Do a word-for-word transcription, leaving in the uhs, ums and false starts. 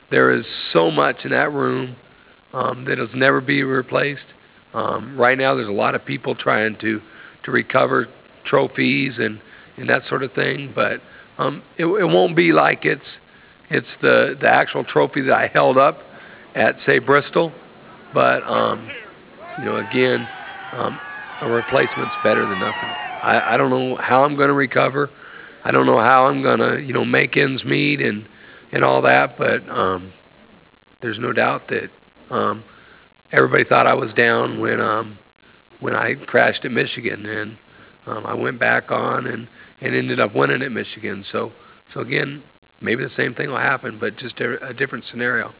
there is so much in that room um, that will never be replaced. Um, right now, there's a lot of people trying to to recover trophies and and that sort of thing, but um, it, it won't be like it's it's the the actual trophy that I held up at, say, Bristol. But um, you know, again, um, a replacement's better than nothing. I, I don't know how I'm going to recover. I don't know how I'm going to, you know, make ends meet and and all that. But um, there's no doubt that um, everybody thought I was down when um, when I crashed at Michigan, and um, I went back on and and ended up winning at Michigan. So so again, maybe the same thing will happen, but just a, a different scenario.